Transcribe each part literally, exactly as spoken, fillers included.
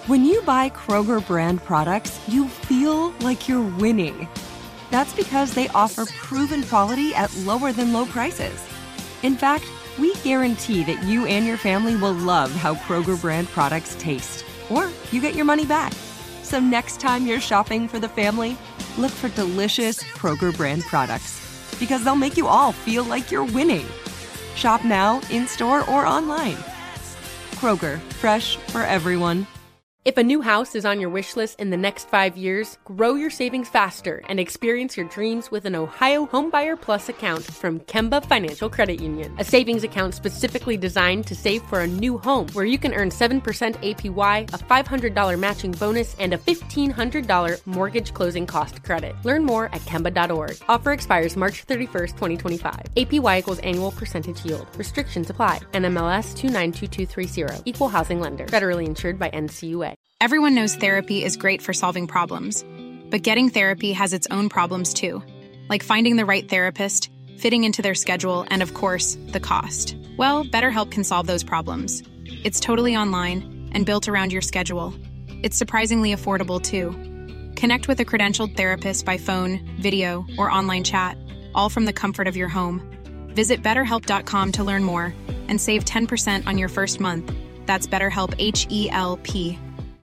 When you buy Kroger brand products, you feel like you're winning. That's because they offer proven quality at lower than low prices. In fact, we guarantee that you and your family will love how Kroger brand products taste, or you get your money back. So next time you're shopping for the family, look for delicious Kroger brand products, because they'll make you all feel like you're winning. Shop now, in-store, or online. Kroger, fresh for everyone. If a new house is on your wish list in the next five years, grow your savings faster and experience your dreams with an Ohio Homebuyer Plus account from Kemba Financial Credit Union. A savings account specifically designed to save for a new home, where you can earn seven percent A P Y, a five hundred dollars matching bonus, and a fifteen hundred dollars mortgage closing cost credit. Learn more at Kemba dot org. Offer expires March thirty-first, twenty twenty-five. A P Y equals annual percentage yield. Restrictions apply. N M L S two nine two two three zero. Equal housing lender. Federally insured by N C U A. Everyone knows therapy is great for solving problems, but getting therapy has its own problems too, like finding the right therapist, fitting into their schedule, and of course, the cost. Well, BetterHelp can solve those problems. It's totally online and built around your schedule. It's surprisingly affordable too. Connect with a credentialed therapist by phone, video, or online chat, all from the comfort of your home. Visit better help dot com to learn more and save ten percent on your first month. That's BetterHelp, H E L P.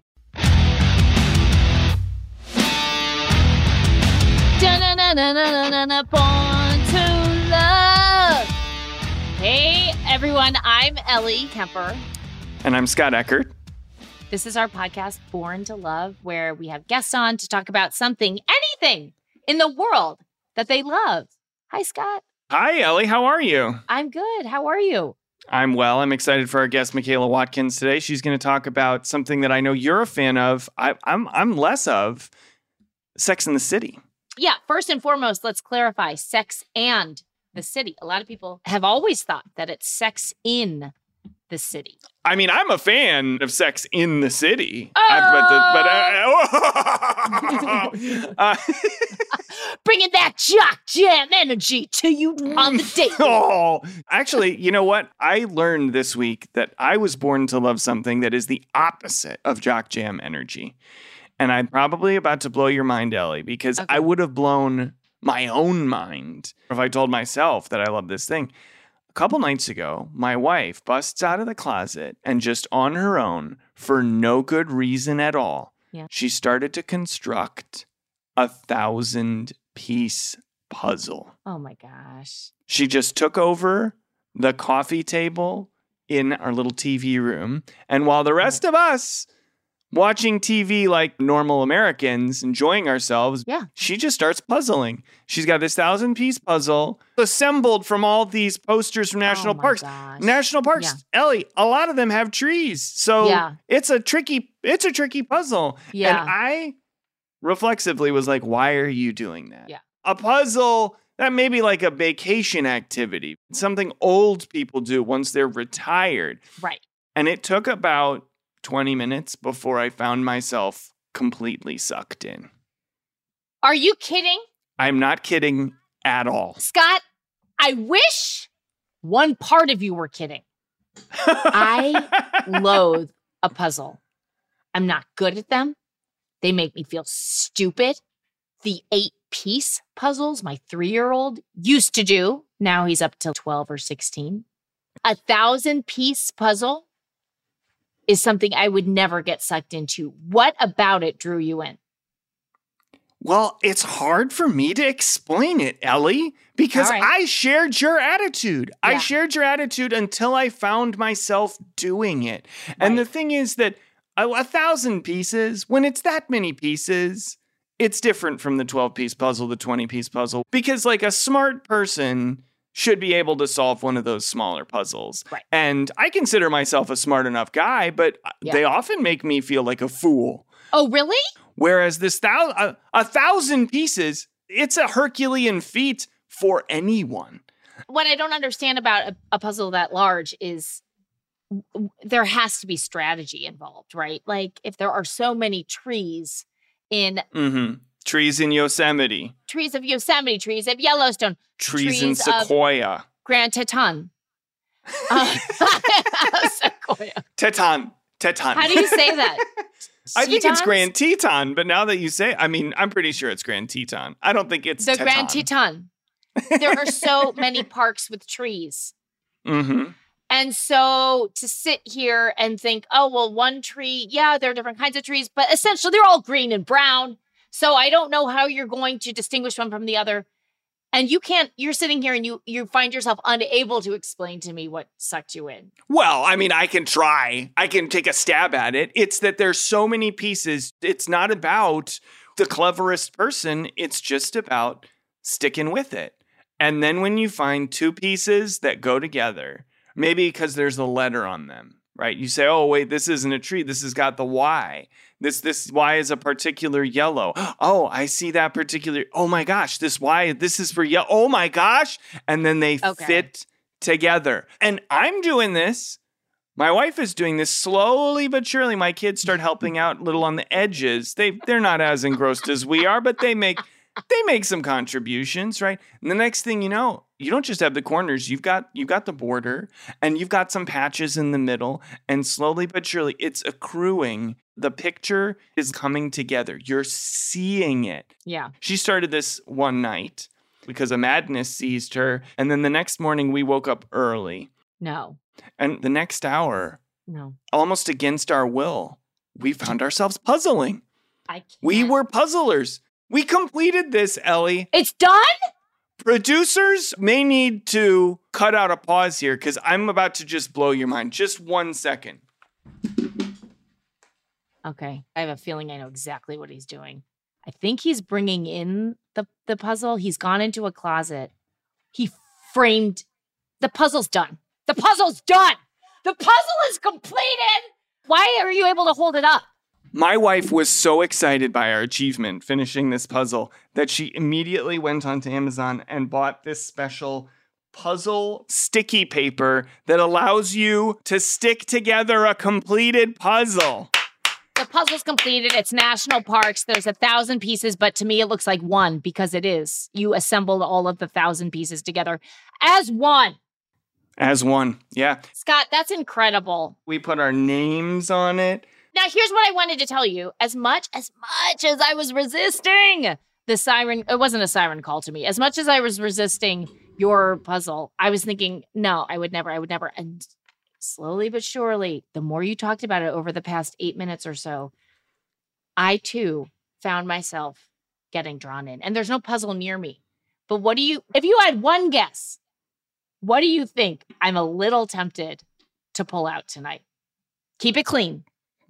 Born to love. Hey everyone, I'm Ellie Kemper. And I'm Scott Eckert. This is our podcast, Born to Love, where we have guests on to talk about something, anything in the world that they love. Hi, Scott. Hi, Ellie. How are you? I'm good. How are you? I'm well. I'm excited for our guest, Michaela Watkins, today. She's going to talk about something that I know you're a fan of. I, I'm I'm less of, Sex and the City. Yeah, first and foremost, let's clarify Sex and the City. A lot of people have always thought that it's Sex in the City. I mean, I'm a fan of Sex in the City. Oh! I, but the, but, uh, uh, Bringing that jock jam energy to you on the date. Oh, actually, you know what? I learned this week that I was born to love something that is the opposite of jock jam energy. And I'm probably about to blow your mind, Ellie, because okay. I would have blown my own mind if I told myself that I love this thing. A couple nights ago, my wife busts out of the closet and just on her own, for no good reason at all, yeah. she started to construct a thousand piece puzzle. Oh my gosh. She just took over the coffee table in our little T V room. And while the rest of us watching T V like normal Americans, enjoying ourselves, yeah. she just starts puzzling. She's got this thousand-piece puzzle assembled from all these posters from national oh parks. Gosh. National parks, yeah. Ellie, a lot of them have trees. So yeah. it's a tricky, it's a tricky puzzle. Yeah. And I reflexively was like, why are you doing that? Yeah. A puzzle, that may be like a vacation activity, something old people do once they're retired. Right. And it took about twenty minutes before I found myself completely sucked in. Are you kidding? I'm not kidding at all. Scott, I wish one part of you were kidding. I loathe a puzzle. I'm not good at them. They make me feel stupid. The eight-piece puzzles my three-year-old used to do. Now he's up to twelve or sixteen. A thousand-piece puzzle is something I would never get sucked into. What about it drew you in? Well, it's hard for me to explain it, Ellie, because right. I shared your attitude. Yeah. I shared your attitude until I found myself doing it. Right. And the thing is that a, a thousand pieces, when it's that many pieces, it's different from the twelve-piece puzzle, the twenty-piece puzzle, because like a smart person should be able to solve one of those smaller puzzles. Right. And I consider myself a smart enough guy, but yeah. they often make me feel like a fool. Oh, really? Whereas this thou- a, a thousand pieces, it's a Herculean feat for anyone. What I don't understand about a, a puzzle that large is w- there has to be strategy involved, right? Like if there are so many trees in... Mm-hmm. Trees in Yosemite. Trees of Yosemite, trees of Yellowstone. Trees, trees in Sequoia. Grand Teton. Uh, Sequoia. Teton. Teton. How do you say that? I think it's Tetons? Grand Teton, but now that you say, I mean, I'm pretty sure it's Grand Teton. I don't think it's the Teton. Grand Teton. There are so many parks with trees. Mm-hmm. And so to sit here and think, oh, well, one tree, yeah, there are different kinds of trees, but essentially they're all green and brown. So I don't know how you're going to distinguish one from the other. And you can't, you're sitting here and you you find yourself unable to explain to me what sucked you in. Well, I mean, I can try. I can take a stab at it. It's that there's so many pieces. It's not about the cleverest person. It's just about sticking with it. And then when you find two pieces that go together, maybe because there's a letter on them, right? You say, oh, wait, this isn't a tree. This has got the Y. This this Y is a particular yellow. Oh, I see that particular. Oh, my gosh, this Y, this is for yellow. Oh, my gosh. And then they Okay. fit together. And I'm doing this. My wife is doing this slowly but surely. My kids start helping out a little on the edges. They, they're not as engrossed as we are, but they make... They make some contributions, right? And the next thing you know, you don't just have the corners. You've got you've got the border, and you've got some patches in the middle. And slowly but surely, it's accruing. The picture is coming together. You're seeing it. Yeah. She started this one night because a madness seized her. And then the next morning, we woke up early. No. And the next hour, No. almost against our will, we found ourselves puzzling. I can't. We were puzzlers. We completed this, Ellie. It's done? Producers may need to cut out a pause here because I'm about to just blow your mind. Just one second. Okay. I have a feeling I know exactly what he's doing. I think he's bringing in the, the puzzle. He's gone into a closet. He framed. The puzzle's done. The puzzle's done. The puzzle is completed. Why are you able to hold it up? My wife was so excited by our achievement finishing this puzzle that she immediately went onto Amazon and bought this special puzzle sticky paper that allows you to stick together a completed puzzle. The puzzle's completed. It's national parks. There's a thousand pieces, but to me it looks like one because it is. You assembled all of the thousand pieces together as one. As one, yeah. Scott, that's incredible. We put our names on it. Now, here's what I wanted to tell you. As much, as much as I was resisting the siren, it wasn't a siren call to me. As much as I was resisting your puzzle, I was thinking, no, I would never, I would never. And slowly but surely, the more you talked about it over the past eight minutes or so, I too found myself getting drawn in. And there's no puzzle near me. But what do you, if you had one guess, what do you think I'm a little tempted to pull out tonight? Keep it clean.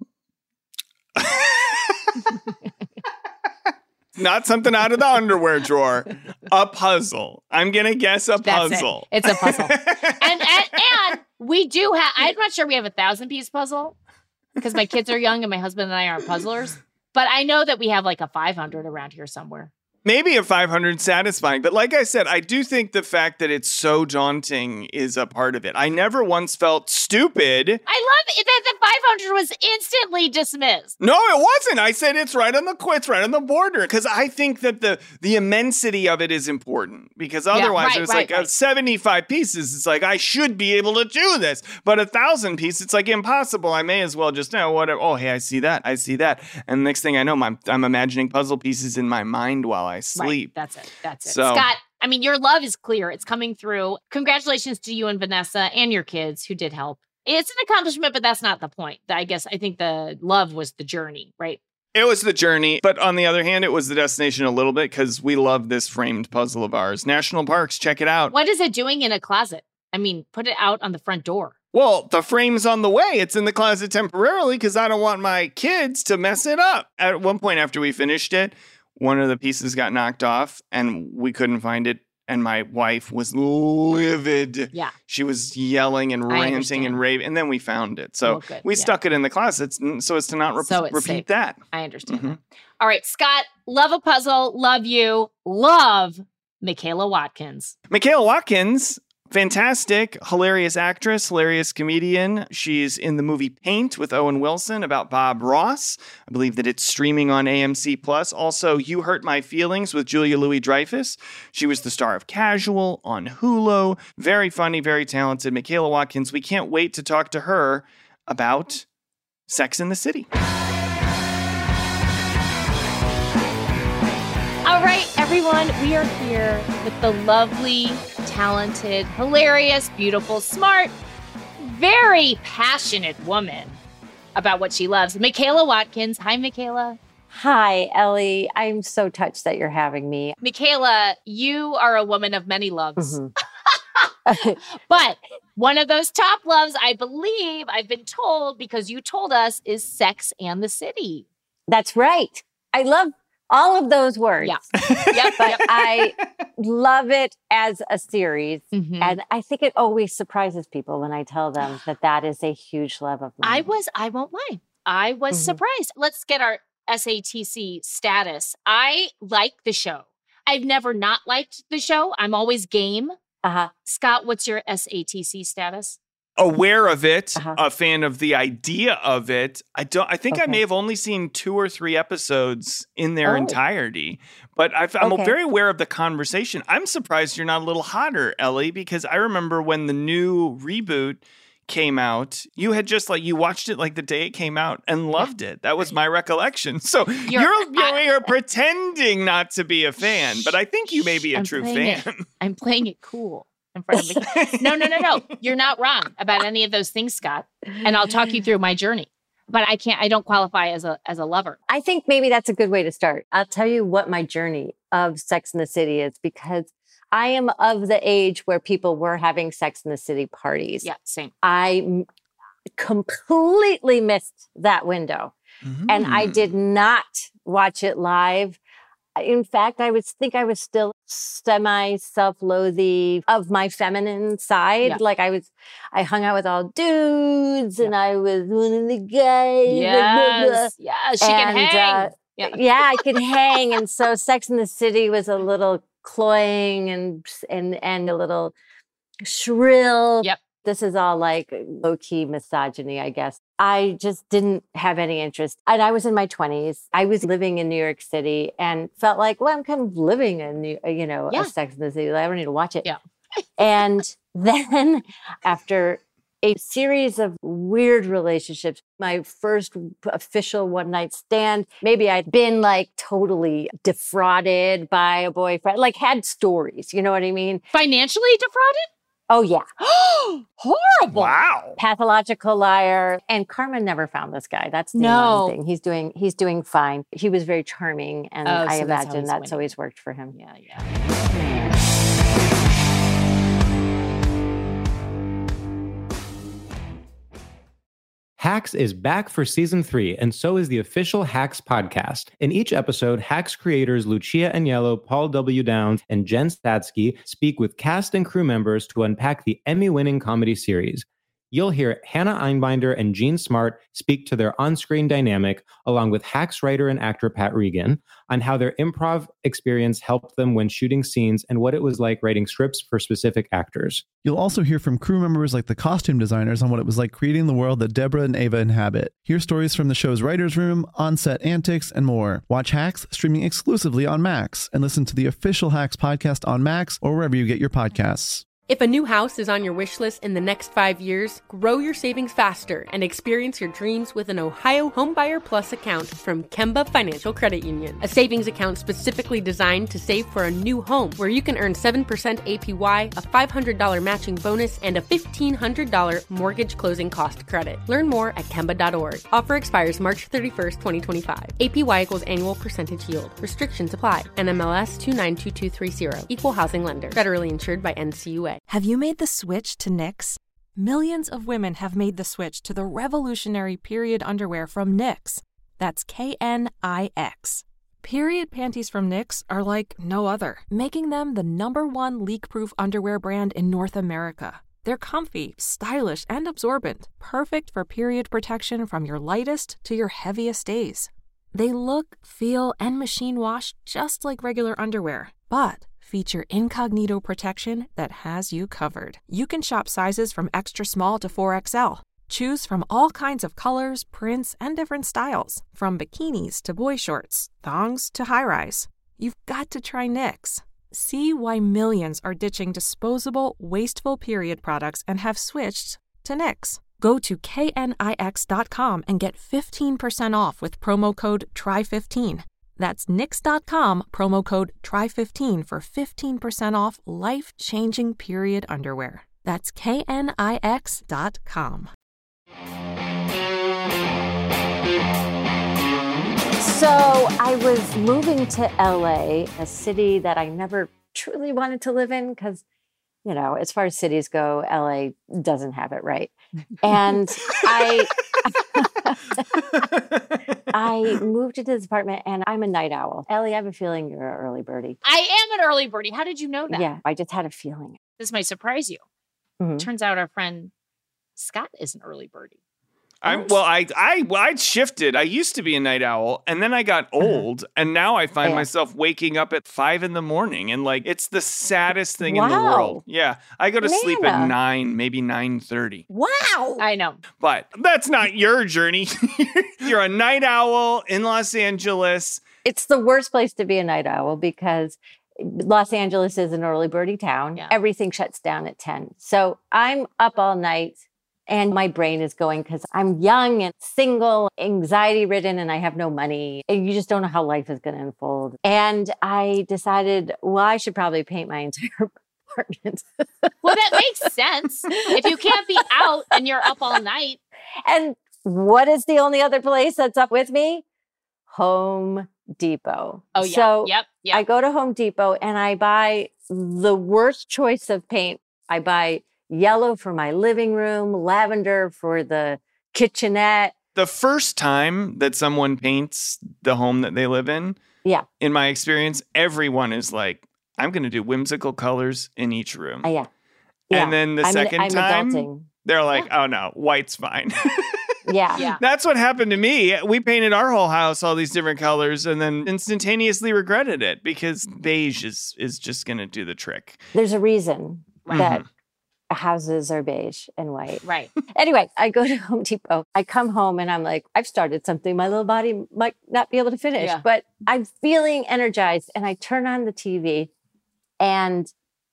Not something out of the underwear drawer. A puzzle. I'm going to guess a That's puzzle. It. It's a puzzle. and, and and we do have, I'm not sure we have a thousand piece puzzle because my kids are young and my husband and I aren't puzzlers. But I know that we have like a five hundred around here somewhere. Maybe a five hundred satisfying. But like I said, I do think the fact that it's so daunting is a part of it. I never once felt stupid. I love it that the five hundred was instantly dismissed. No, it wasn't. I said it's right on the it's right on the border because I think that the the immensity of it is important because otherwise right, it was right, like right. a seventy-five pieces. It's like I should be able to do this, but a thousand pieces, it's like impossible. I may as well just know whatever. Oh, hey, I see that. I see that. And next thing I know, I'm I'm imagining puzzle pieces in my mind while I sleep. Right, that's it. That's it. So- Scott, I mean, your love is clear. It's coming through. Congratulations to you and Vanessa and your kids who did help. It's an accomplishment, but that's not the point. I guess I think the love was the journey, right? It was the journey, but on the other hand, it was the destination a little bit because we love this framed puzzle of ours. National Parks, check it out. What is it doing in a closet? I mean, put it out on the front door. Well, the frame's on the way. It's in the closet temporarily because I don't want my kids to mess it up. At one point after we finished it, one of the pieces got knocked off and we couldn't find it. And my wife was livid. Yeah. She was yelling and I ranting understand. and raving. And then we found it. So Well, good. we Yeah. stuck it in the closets n- so as to not re- So it's repeat safe. that. I understand. Mhm. that. All right, Scott, love a puzzle. Love you. Love Michaela Watkins. Michaela Watkins, fantastic, hilarious actress, hilarious comedian. She's in the movie Paint with Owen Wilson about Bob Ross. I believe that it's streaming on A M C Plus. Also, You Hurt My Feelings with Julia Louis-Dreyfus. She was the star of Casual on Hulu. Very funny, very talented. Michaela Watkins, we can't wait to talk to her about Sex and the City. All right, everyone, we are here with the lovely, talented, hilarious, beautiful, smart, very passionate woman about what she loves, Michaela Watkins. Hi, Michaela. Hi, Ellie. I'm so touched that you're having me. Michaela, you are a woman of many loves. Mm-hmm. But one of those top loves, I believe, I've been told, because you told us, is Sex and the City. That's right. I love all of those words. Yeah. Yep, but yep. I love it as a series. Mm-hmm. And I think it always surprises people when I tell them that that is a huge love of mine. I was, I won't lie, I was Mm-hmm. surprised. Let's get our S A T C status. I like the show. I've never not liked the show. I'm always game. Uh-huh. Scott, what's your S A T C status? Aware of it, Uh-huh. a fan of the idea of it. I don't. I think I Okay. may have only seen two or three episodes in their Oh. entirety, but I've, I'm Okay. very aware of the conversation. I'm surprised you're not a little hotter, Ellie, because I remember when the new reboot came out, you had just like you watched it like the day it came out and loved it. That was my recollection. So you're you're, you're, you're pretending not to be a fan, but I think you may be a I'm true playing fan. it. I'm playing it cool in front of me. No, no, no, no. You're not wrong about any of those things, Scott. And I'll talk you through my journey. But I can't, I don't qualify as a as a lover. I think maybe that's a good way to start. I'll tell you what my journey of Sex in the City is, because I am of the age where people were having Sex in the City parties. Yeah, same. I m- completely missed that window. And I did not watch it live. In fact, I would think I was still semi self-loathing of my feminine side. Yeah. Like I was, I hung out with all dudes and I was one of the guys. Yes. Yes. She can And, hang. uh, Yeah. Yeah, I could hang. And so Sex in the City was a little cloying and and and a little shrill. Yep. This is all like low-key misogyny, I guess. I just didn't have any interest. And I was in my twenties. I was living in New York City and felt like, well, I'm kind of living in, New, you know, Yeah. a Sex in the City. I don't need to watch it. Yeah. And then after a series of weird relationships, my first official one-night stand, maybe I'd been like totally defrauded by a boyfriend, like had stories, you know what I mean? Financially defrauded? Oh, yeah. Horrible. Wow. Pathological liar. And Carmen never found this guy. That's the No. annoying thing. He's doing he's doing fine. He was very charming, and Oh, I so that's how imagine he's that's winning. always worked for him. Yeah, yeah. Hacks is back for season three, and so is the official Hacks podcast. In each episode, Hacks creators Lucia Agnello, Paul W. Downs, and Jen Statsky speak with cast and crew members to unpack the Emmy-winning comedy series. You'll hear Hannah Einbinder and Jean Smart speak to their on-screen dynamic, along with Hacks writer and actor Pat Regan, on how their improv experience helped them when shooting scenes and what it was like writing scripts for specific actors. You'll also hear from crew members like the costume designers on what it was like creating the world that Deborah and Ava inhabit. Hear stories from the show's writer's room, on-set antics, and more. Watch Hacks streaming exclusively on Max, and listen to the official Hacks podcast on Max or wherever you get your podcasts. If a new house is on your wish list in the next five years, grow your savings faster and experience your dreams with an Ohio Homebuyer Plus account from Kemba Financial Credit Union. A savings account specifically designed to save for a new home, where you can earn seven percent A P Y, a five hundred dollars matching bonus, and a fifteen hundred dollars mortgage closing cost credit. Learn more at Kemba dot org. Offer expires March thirty-first, twenty twenty-five. A P Y equals annual percentage yield. Restrictions apply. N M L S two nine two two three zero. Equal housing lender. Federally insured by N C U A. Have you made the switch to Knix? Millions of women have made the switch to the revolutionary period underwear from Knix. That's K N I X. Period panties from Knix are like no other, making them the number one leak-proof underwear brand in North America. They're comfy, stylish, and absorbent, perfect for period protection from your lightest to your heaviest days. They look, feel, and machine wash just like regular underwear, but feature incognito protection that has you covered. You can shop sizes from extra small to four X L. Choose from all kinds of colors, prints, and different styles, from bikinis to boy shorts, thongs to high-rise. You've got to try Knix. See why millions are ditching disposable, wasteful period products and have switched to Knix. Go to K N I X dot com and get fifteen percent off with promo code try fifteen. That's knix dot com, promo code try fifteen for fifteen percent off life-changing period underwear. That's K N I X dot com. So I was moving to L A, a city that I never truly wanted to live in because, you know, as far as cities go, L A doesn't have it right. And I I moved into this apartment and I'm a night owl. Ellie, I have a feeling you're an early birdie. I am an early birdie. How did you know that? Yeah, I just had a feeling. This might surprise you. Mm-hmm. Turns out our friend Scott is an early birdie. I'm, well, I, I, well, I shifted. I used to be a night owl, and then I got old, and now I find Yeah. myself waking up at five in the morning, and like it's the saddest thing in the Wow. world. Yeah, I go to sleep at Nana. nine, maybe nine thirty. Wow. I know. But that's not your journey. You're a night owl in Los Angeles. It's the worst place to be a night owl because Los Angeles is an early birdie town. Yeah. Everything shuts down at ten. So I'm up all night and my brain is going because I'm young and single, anxiety ridden, and I have no money. And you just don't know how life is going to unfold. And I decided, well, I should probably paint my entire apartment. Well, that makes sense. If you can't be out and you're up all night. And what is the only other place that's up with me? Home Depot. Oh, yeah. So yep. Yep. I go to Home Depot and I buy the worst choice of paint. I buy yellow for my living room, lavender for the kitchenette. The first time that someone paints the home that they live in, Yeah. in my experience, everyone is like, I'm going to do whimsical colors in each room. Uh, yeah. yeah. And then the I'm, second I'm time, adulting. they're like, oh no, white's fine. Yeah. Yeah. That's what happened to me. We painted our whole house all these different colors and then instantaneously regretted it because beige is, is just going to do the trick. There's a reason Right. that Mhm. houses are beige and white. Right. Anyway, I go to Home Depot. I come home and I'm like, I've started something my little body might not be able to finish, Yeah. but I'm feeling energized. And I turn on the T V and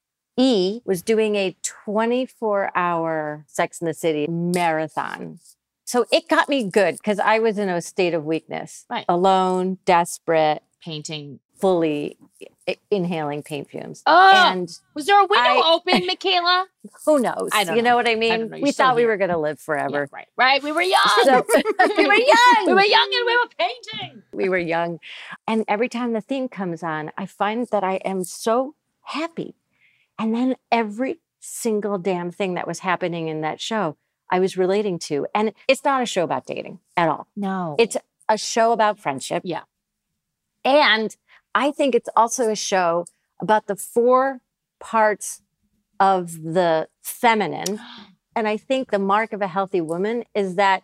E was doing a twenty-four hour Sex and the City marathon. So it got me good because I was in a state of weakness, Right. alone, desperate, Painting. fully i- inhaling paint fumes. Oh, And was there a window I- open, Michaela? who knows? I don't you know, know. what I mean? I don't know. You're We still thought we here. were going to live Yeah, forever. right. Right. We were young. So- we were young. We were young and we were painting. We were young. And every time the theme comes on, I find that I am so happy. And then every single damn thing that was happening in that show, I was relating to. And it's not a show about dating at all. No. It's a show about friendship. Yeah. And I think it's also a show about the four parts of the feminine. And I think the mark of a healthy woman is that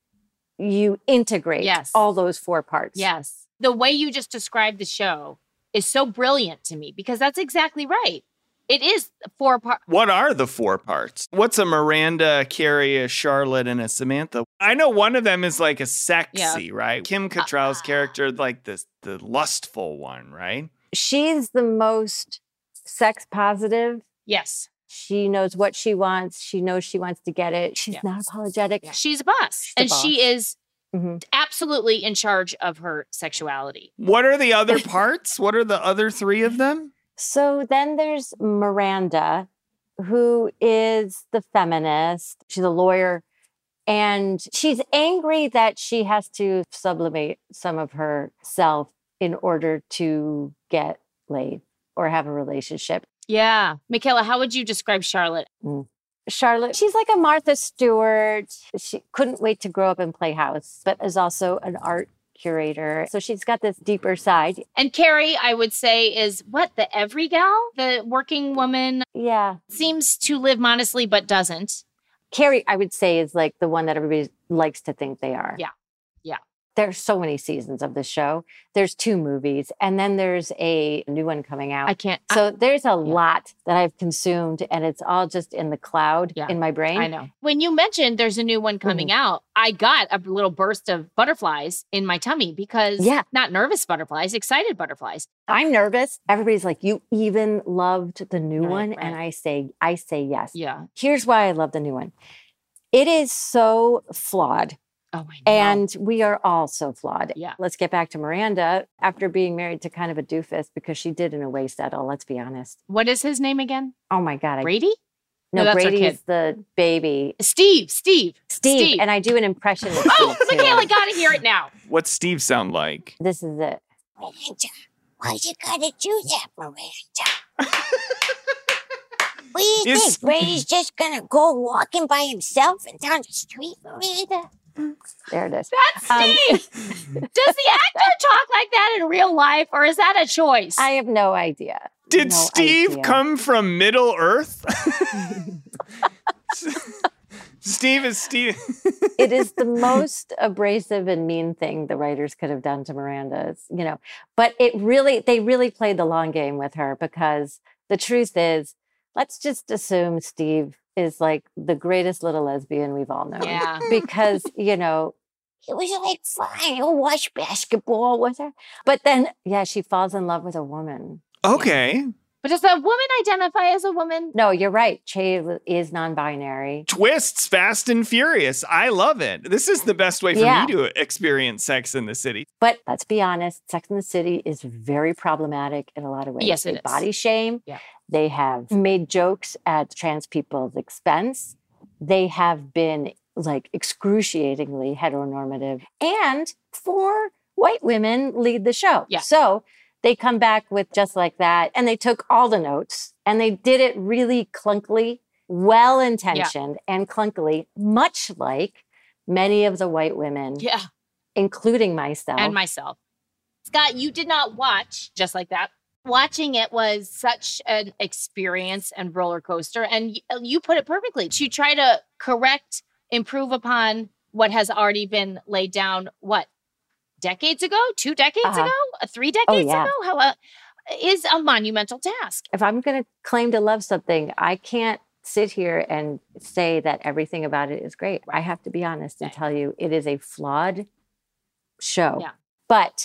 you integrate Yes. all those four parts. Yes. The way you just described the show is so brilliant to me because that's exactly right. It is four parts. What are the four parts? What's a Miranda, a Carrie, a Charlotte, and a Samantha? I know one of them is like a sexy, right? Kim Cattrall's Uh, character, like the, the lustful one, right? She's the most sex positive. Yes. She knows what she wants. She knows she wants to get it. She's Yeah. not apologetic. She's a boss. She's a and she is Mhm. absolutely in charge of her sexuality. What are the other parts? What are the other three of them? So then there's Miranda, who is the feminist. She's a lawyer. And she's angry that she has to sublimate some of herself in order to get laid or have a relationship. Yeah. Michaela, how would you describe Charlotte? Charlotte, she's like a Martha Stewart. She couldn't wait to grow up and play house, but is also an art curator. So she's got this deeper side. And Carrie, I would say, is what? The every gal? The working woman Yeah. seems to live modestly but doesn't. Carrie, I would say, is like the one that everybody likes to think they are. Yeah. Yeah. There's so many seasons of the show. There's two movies, and then there's a new one coming out. I can't. So there's a lot that I've consumed, and it's all just in the cloud Yeah. in my brain. I know. When you mentioned there's a new one coming Mm-hmm. out, I got a little burst of butterflies in my tummy because Yeah. not nervous butterflies, excited butterflies. I'm nervous. Everybody's like, "You even loved the new Right, one?" right. And I say, I say yes. Yeah. Here's why I love the new one. It is so flawed. Oh, I know. And we are all so flawed. Yeah. Let's get back to Miranda. After being married to kind of a doofus, because she did in a way settle, let's be honest. What is his name again? Oh my God. I, Brady? no, No, that's her Brady kid. is the baby. Steve. Steve. Steve. And I do an impression of Steve. Oh, too. Michaela, gotta hear it now. What's Steve sound like? This is it. Miranda, why you gotta do that, Miranda? What do you Is- think? Brady's just gonna go walking by himself and down the street, Miranda? There it is. That's Um, Steve. Does the actor talk like that in real life, or is that a choice? I have no idea. Did No Steve idea. come from Middle Earth? Steve is Steve. It is the most abrasive and mean thing the writers could have done to Miranda. It's, you know, but it really, they really played the long game with her, because the truth is, let's just assume Steve is like the greatest little lesbian we've all known. Yeah. Because, you know, It was like, fine, I'll watch basketball with her. but then, yeah, she falls in love with a woman. Okay. But does the woman identify as a woman? No, you're right. Che is non-binary. Twists, Fast and Furious. I love it. This is the best way for Yeah. me to experience Sex in the City. But let's be honest, Sex in the City is very problematic in a lot of ways. Yes, it they is. body shame. Yeah. They have made jokes at trans people's expense. They have been like excruciatingly heteronormative. And four white women lead the show. Yeah. So they come back with Just Like That, and they took all the notes and they did it really clunkily, well-intentioned and clunkily, much like many of the white women, Yeah. including myself. And myself. Scott, you did not watch Just Like That. Watching it was such an experience and roller coaster. And y- you put it perfectly. To try to correct, improve upon what has already been laid down, what, decades ago? Two decades Uh-huh. ago? Uh, Three decades yeah. ago? How uh, is a monumental task. If I'm going to claim to love something, I can't sit here and say that everything about it is great. I have to be honest and Right. tell you it is a flawed show. Yeah. But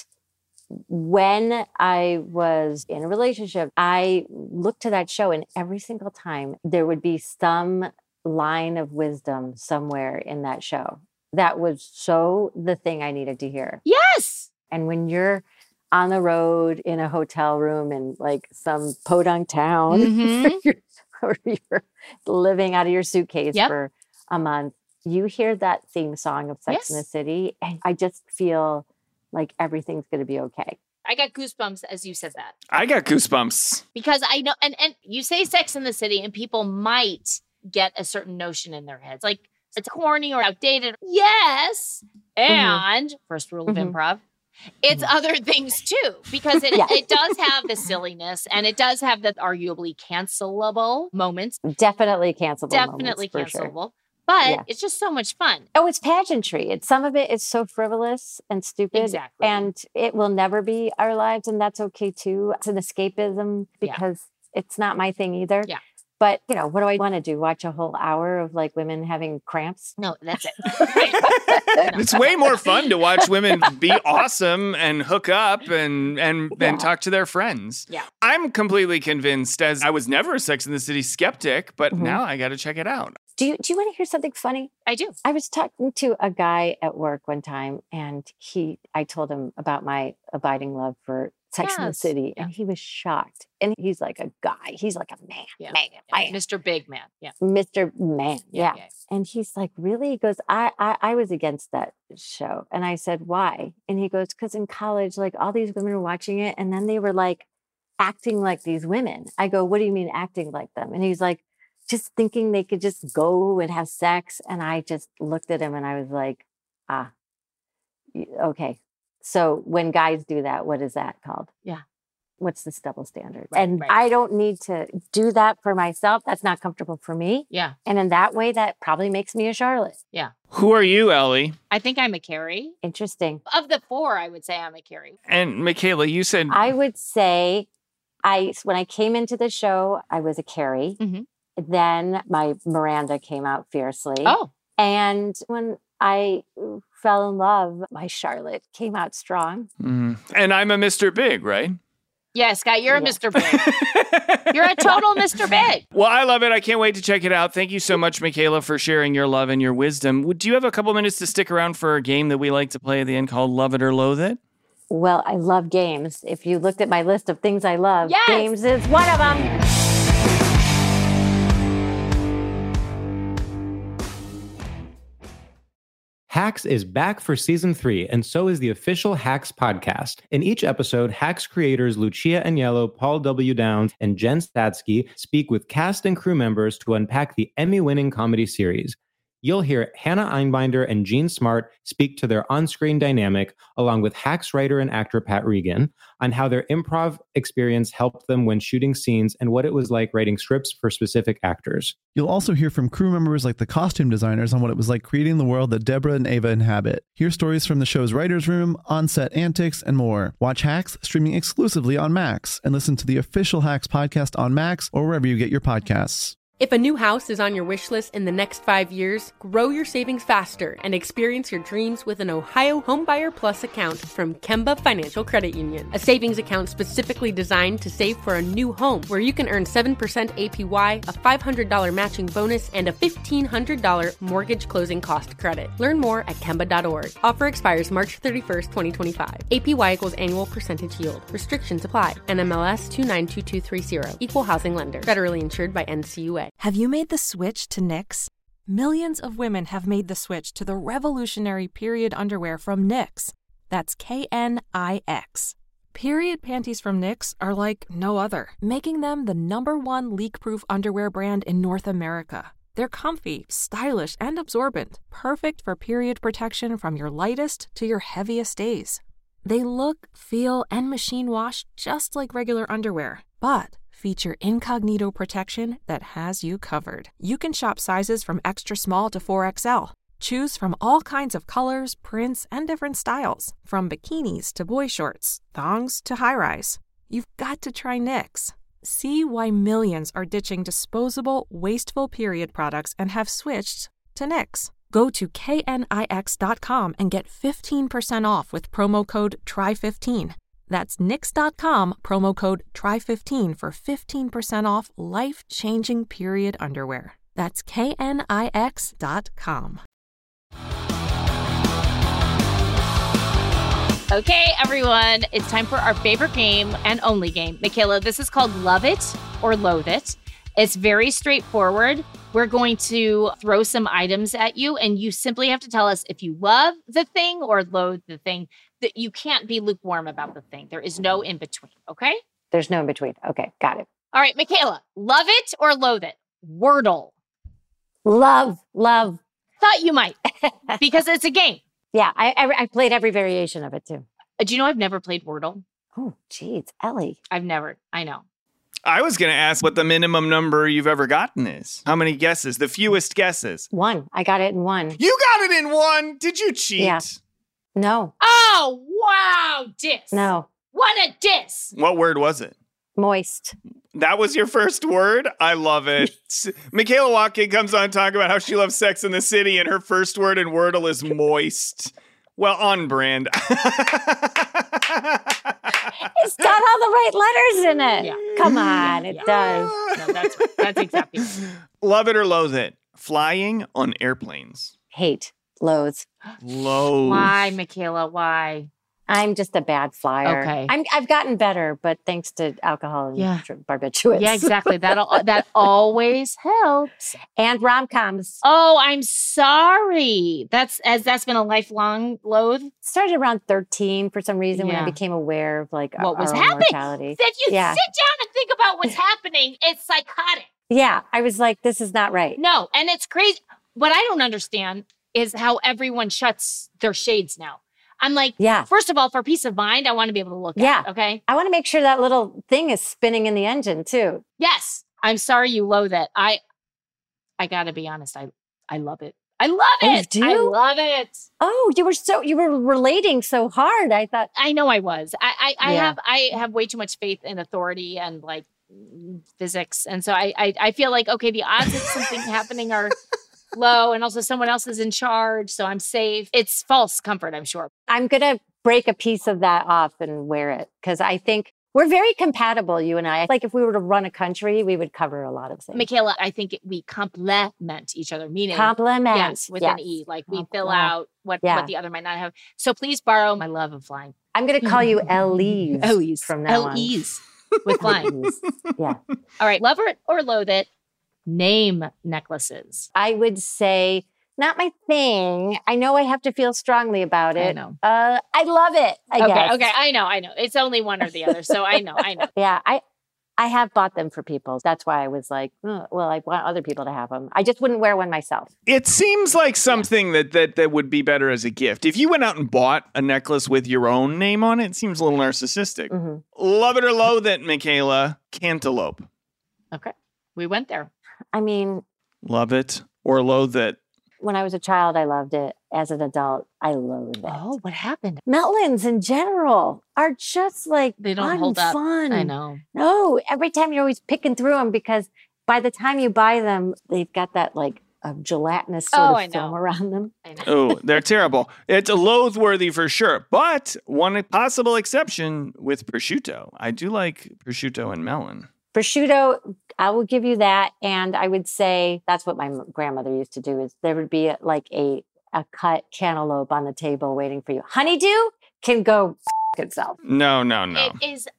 when I was in a relationship, I looked to that show, and every single time there would be some line of wisdom somewhere in that show. That was so the thing I needed to hear. Yes. And when you're on the road in a hotel room in like some podunk town, Mhm. or you're living out of your suitcase Yep. for a month, you hear that theme song of Sex in the Yes. City, and I just feel like everything's going to be okay. I got goosebumps as you said that. I got goosebumps. Because I know, and, and you say Sex in the City, and people might get a certain notion in their heads. Like, it's corny or outdated. Yes. And first rule of Mhm. improv, it's other things too, because it, Yeah. it does have the silliness and it does have the arguably cancelable moments. Definitely cancelable. Definitely moments, for sure. cancelable. But Yeah. it's just so much fun. Oh, it's pageantry. It's some of it is so frivolous and stupid. Exactly. And it will never be our lives, and that's okay too. It's an escapism Yeah. because it's not my thing either. Yeah. But you know, what do I want to do? Watch a whole hour of like women having cramps? No, that's it. It's way more fun to watch women be awesome and hook up and and Yeah. and talk to their friends. Yeah. I'm completely convinced, as I was never a Sex in the City skeptic, but Mhm. now I got to check it out. Do you do you want to hear something funny? I do. I was talking to a guy at work one time, and he I told him about my abiding love for Sex in the Yes. City, Yeah. and he was shocked. And he's like a guy. He's like a man, Yeah. man, man, Mister Big Man. Yeah. Mister Man. Yeah. yeah. And he's like, really? He goes, I, I I was against that show. And I said, why? And he goes, because in college, like all these women were watching it, and then they were like acting like these women. I go, what do you mean acting like them? And he's like, just thinking they could just go and have sex. And I just looked at him and I was like, ah, y- okay. So when guys do that, what is that called? Yeah. What's this double standard? Right, and right. I don't need to do that for myself. That's not comfortable for me. Yeah. And in that way, that probably makes me a Charlotte. Yeah. Who are you, Ellie? I think I'm a Carrie. Interesting. Of the four, I would say I'm a Carrie. And Michaela, you said I would say I when I came into the show, I was a Carrie. Mhm. Then my Miranda came out fiercely. Oh. And when I fell in love, my Charlotte came out strong. Mm. And I'm a Mister Big, right? Yeah, Scott, you're a Yeah. Mister Big. You're a total Mister Big. Well, I love it. I can't wait to check it out. Thank you so much, Michaela, for sharing your love and your wisdom. Do you have a couple minutes to stick around for a game that we like to play at the end called Love It or Loathe It? Well, I love games. If you looked at my list of things I love, yes! games is one of them. Hacks is back for season three, and so is the official Hacks podcast. In each episode, Hacks creators Lucia Aniello, Paul W. Downs, and Jen Statsky speak with cast and crew members to unpack the Emmy-winning comedy series. You'll hear Hannah Einbinder and Jean Smart speak to their on-screen dynamic, along with Hacks writer and actor Pat Regan, on how their improv experience helped them when shooting scenes and what it was like writing scripts for specific actors. You'll also hear from crew members like the costume designers on what it was like creating the world that Deborah and Ava inhabit. Hear stories from the show's writer's room, on-set antics, and more. Watch Hacks streaming exclusively on Max, and listen to the official Hacks podcast on Max or wherever you get your podcasts. If a new house is on your wish list in the next five years, grow your savings faster and experience your dreams with an Ohio Homebuyer Plus account from Kemba Financial Credit Union. A savings account specifically designed to save for a new home, where you can earn seven percent A P Y, a five hundred dollars matching bonus, and a fifteen hundred dollars mortgage closing cost credit. Learn more at Kemba dot org. Offer expires March thirty-first, twenty twenty-five. A P Y equals annual percentage yield. Restrictions apply. N M L S two nine two two three zero. Equal housing lender. Federally insured by N C U A. Have you made the switch to Knix? Millions of women have made the switch to the revolutionary period underwear from Knix. That's K N I X. Period panties from Knix are like no other, making them the number one leak-proof underwear brand in North America. They're comfy, stylish, and absorbent, perfect for period protection from your lightest to your heaviest days. They look, feel, and machine wash just like regular underwear, but feature incognito protection that has you covered. You can shop sizes from extra small to four X L. Choose from all kinds of colors, prints, and different styles, from bikinis to boy shorts, thongs to high-rise. You've got to try Knix. See why millions are ditching disposable, wasteful period products and have switched to Knix. Go to K N I X dot com and get fifteen percent off with promo code T R Y fifteen. That's Knix dot com, promo code T R Y fifteen for fifteen percent off life-changing period underwear. That's K N I X dot com. Okay, everyone, it's time for our favorite game and only game. Michaela, this is called Love It or Loathe It. It's very straightforward. We're going to throw some items at you, and you simply have to tell us if you love the thing or loathe the thing. That you can't be lukewarm about the thing. There is no in between, okay? There's no in between. Okay, got it. All right, Michaela, love it or loathe it? Wordle. Love, love. Thought you might, because it's a game. Yeah, I, I I played every variation of it too. Uh, do you know I've never played Wordle? Oh, geez, Ellie. I've never. I know. I was going to ask what the minimum number you've ever gotten is. How many guesses? The fewest guesses. One. I got it in one. You got it in one? Did you cheat? Yeah. No. Oh, wow, diss. No. What a diss. What word was it? Moist. That was your first word? I love it. Michaela Watkins comes on talking about how she loves Sex in the City, and her first word in Wordle is moist. Well, on brand. It's got all the right letters in it. Yeah. Come on, it Yeah. does. No, that's that's exactly right. Love it or loathe it? Flying on airplanes. Hate. Loathe. Loathe. Why, Michaela? Why? I'm just a bad flyer. Okay. I'm, I've gotten better, but thanks to alcohol and Yeah. barbiturates. Yeah, exactly. That that always helps. And rom-coms. Oh, I'm sorry. That's as that's been a lifelong loathe. Started around thirteen for some reason when Yeah. I became aware of like What our was own happening? mortality. If you Yeah. sit down and think about what's happening, it's psychotic. Yeah, I was like, this is not right. No, and it's crazy. What I don't understand is how everyone shuts their shades now. I'm like, Yeah. first of all, for peace of mind, I want to be able to look Yeah. at it, okay? I want to make sure that little thing is spinning in the engine too. Yes. I'm sorry you loathe it. I I gotta be honest, I I love it. I love Oh, you it. do? I love it. Oh, you were so you were relating so hard. I thought I know I was. I I, I Yeah. have I have way too much faith in authority and like physics. And so I I, I feel like, okay, the odds of something happening are low, and also someone else is in charge, so I'm safe. It's false comfort, I'm sure. I'm gonna break a piece of that off and wear it because I think We're very compatible, you and I. Like if we were to run a country, we would cover a lot of things. Michaela, I think it, we complement each other, meaning Compliment. yes, with yes. an E. Like we Compliment. fill out what, Yeah. what the other might not have. So please borrow my love of flying. I'm going to call you Elise. Elise. from now on. L-E's with flying. Elise. Yeah. All right. Love it or loathe it. Name necklaces. I would say not my thing. I know I have to feel strongly about it. I know. Uh, I love it. I okay. guess. Okay. I know. I know. It's only one or the other. So I know. I know. Yeah. I I have bought them for people. That's why I was like, oh, well, I want other people to have them. I just wouldn't wear one myself. It seems like something that, that that would be better as a gift. If you went out and bought a necklace with your own name on it, it seems a little narcissistic. Mm-hmm. Love it or loathe it, Michaela. Cantaloupe. Okay. We went there. I mean, Love it or loathe it. when I was a child, I loved it. As an adult, I loathe it. Oh, what happened? Melons in general are just like They don't hold up. unfun. I know. No, every time you're always picking through them because by the time you buy them, they've got that like a gelatinous sort Oh, of I know. film around them. I know. Oh, they're terrible. It's a loathe-worthy for sure. But one possible exception with prosciutto. I do like prosciutto and melon. Prosciutto, I will give you that. And I would say that's what my m- grandmother used to do is there would be a, like a, a cut cantaloupe on the table waiting for you. Honeydew can go f- itself. No, no, no. It is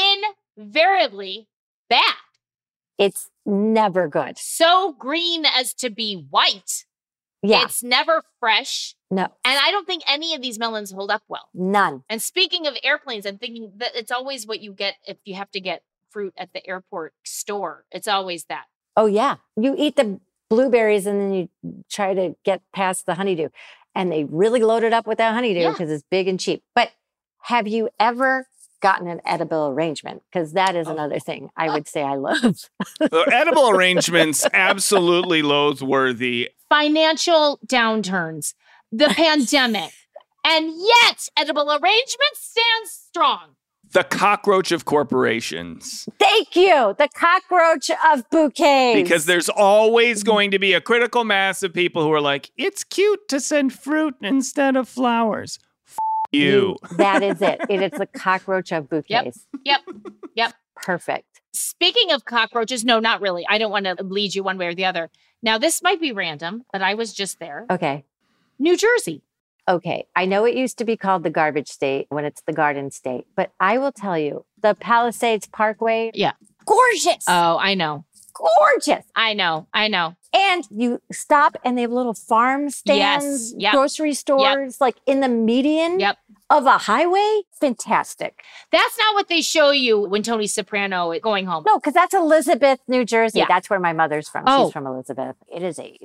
invariably bad. It's never good. So green as to be white. Yeah, It's never fresh. no, And I don't think any of these melons hold up well. none. And speaking of airplanes, I'm thinking that it's always what you get if you have to get fruit at the airport store. It's always that. Oh, yeah. You eat the blueberries and then you try to get past the honeydew. And they really load it up with that honeydew Yeah. because it's big and cheap. But have you ever gotten an edible arrangement? Because that is Oh. another thing I would say I love. The edible arrangements, absolutely loathe-worthy. Financial downturns, the pandemic, and yet edible arrangement stands strong. The cockroach of corporations. Thank you. The cockroach of bouquets. Because there's always going to be a critical mass of people who are like, it's cute to send fruit instead of flowers. F- you. That is it. It is the cockroach of bouquets. Yep. Yep. Perfect. Speaking of cockroaches, no, not really. I don't want to lead you one way or the other. Now, this might be random, but I was just there. Okay. New Jersey. Okay, I know it used to be called the garbage state when it's the garden state, but I will tell you, the Palisades Parkway, Yeah. gorgeous, Oh, I know. gorgeous. I know. I know. And you stop and they have little farm stands, Yes, yep. grocery stores, like in the median Yep. of a highway. Fantastic. That's not what they show you when Tony Soprano is going home. No, because that's Elizabeth, New Jersey. Yeah. That's where my mother's from. Oh. She's from Elizabeth. It is a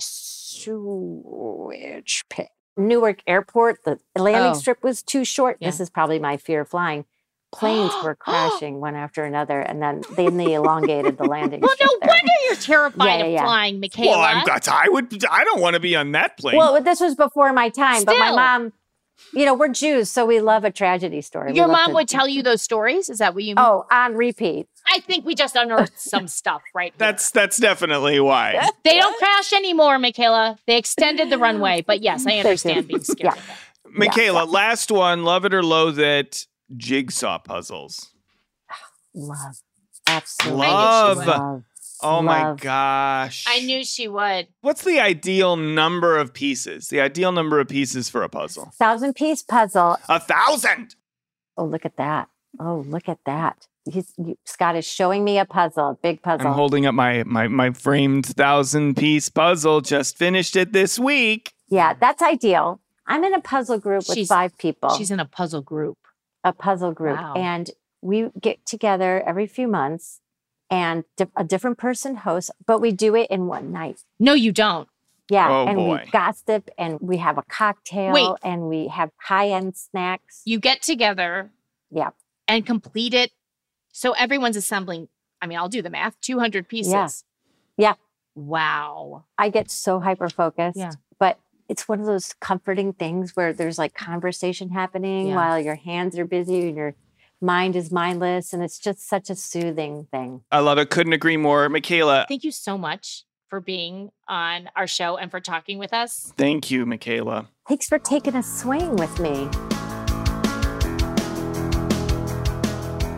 sewage pit. Newark Airport, the landing Oh. strip was too short. Yeah. This is probably my fear of flying. Planes were crashing one after another, and then then they elongated the landing Well, strip no there. wonder you're terrified Yeah, yeah, of yeah. flying, Michaela. Well, I'm, I would. I don't want to be on that plane. Well, this was before my time, but my Still. mom, you know, we're Jews, so we love a tragedy story. We Your love mom to- would tell you those stories? Is that what you mean? Oh, on repeat. I think we just unearthed some stuff right here. that's that's definitely why. They don't crash anymore, Michaela. They extended the runway. But yes, I understand being scared Yeah. of that. Michaela, last one. Love it or loathe it. Jigsaw puzzles. Love. Absolutely. Love. Love. Oh my Love. gosh. I knew she would. What's the ideal number of pieces? The ideal number of pieces for a puzzle? Thousand piece puzzle. A thousand. Oh, look at that. Oh, look at that. He's, you, Scott is showing me a puzzle, a big puzzle. I'm holding up my my my framed thousand piece puzzle. Just finished it this week. Yeah, that's ideal. I'm in a puzzle group with She's- five people. She's in a puzzle group. a puzzle group. Wow. And we get together every few months and di- a different person hosts, but we do it in one night. No, you don't. Yeah. Oh, and boy. we gossip and we have a cocktail Wait. and we have high-end snacks. You get together Yeah. and complete it. So everyone's assembling. I mean, I'll do the math. two hundred pieces. Yeah. Yeah. Wow. I get so hyper-focused, Yeah. but it's one of those comforting things where there's like conversation happening Yeah. while your hands are busy and your mind is mindless. And it's just such a soothing thing. I love it. Couldn't agree more. Michaela, Thank you so much for being on our show and for talking with us. thank you, Michaela. Thanks for taking a swing with me.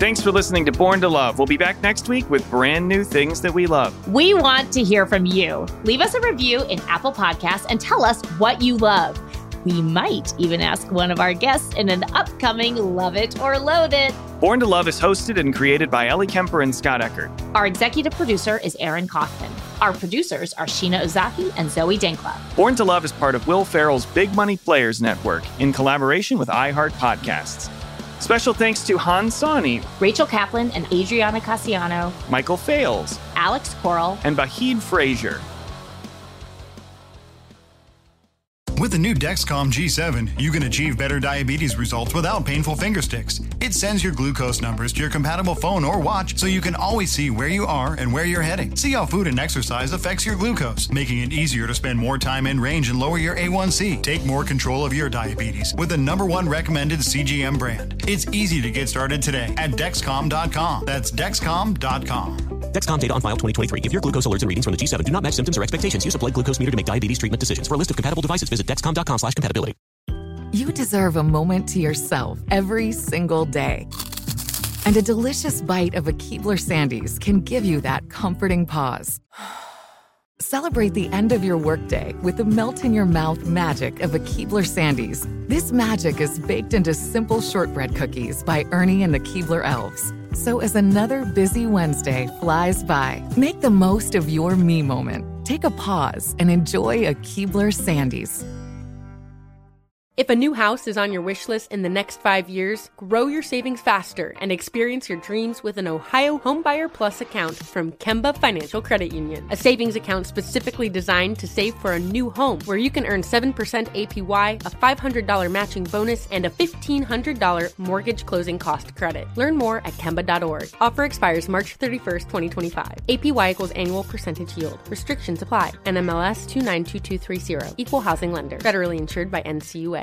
Thanks for listening to Born to Love. We'll be back next week with brand new things that we love. We want to hear from you. Leave us a review in Apple Podcasts and tell us what you love. We might even ask one of our guests in an upcoming Love It or Loathe It. Born to Love is hosted and created by Ellie Kemper and Scott Eckert. Our executive producer is Aaron Kaufman. Our producers are Sheena Ozaki and Zoe Denkla. Born to Love is part of Will Ferrell's Big Money Players Network in collaboration with iHeart Podcasts. Special thanks to Hans Sani, Rachel Kaplan and Adriana Cassiano, Michael Fales, Alex Coral, and Bahid Frazier. With the new Dexcom G seven, you can achieve better diabetes results without painful finger sticks. It sends your glucose numbers to your compatible phone or watch so you can always see where you are and where you're heading. See how food and exercise affects your glucose, making it easier to spend more time in range and lower your A one C. Take more control of your diabetes with the number one recommended C G M brand. It's easy to get started today at Dexcom dot com. That's Dexcom dot com. Dexcom data on file twenty twenty-three. If your glucose alerts and readings from the G seven do not match symptoms or expectations, use a blood glucose meter to make diabetes treatment decisions. For a list of compatible devices, visit Dexcom dot com slash compatibility. You deserve a moment to yourself every single day. And a delicious bite of a Keebler Sandies can give you that comforting pause. Celebrate the end of your workday with the melt-in-your-mouth magic of a Keebler Sandies. This magic is baked into simple shortbread cookies by Ernie and the Keebler Elves. So as another busy Wednesday flies by, make the most of your me moment. Take a pause and enjoy a Keebler Sandies. If a new house is on your wish list in the next five years, grow your savings faster and experience your dreams with an Ohio Homebuyer Plus account from Kemba Financial Credit Union. A savings account specifically designed to save for a new home where you can earn seven percent A P Y, a five hundred dollars matching bonus, and a fifteen hundred dollars mortgage closing cost credit. Learn more at Kemba dot org. Offer expires March thirty-first, twenty twenty-five. A P Y equals annual percentage yield. Restrictions apply. N M L S two nine two two three zero. Equal housing lender. Federally insured by N C U A.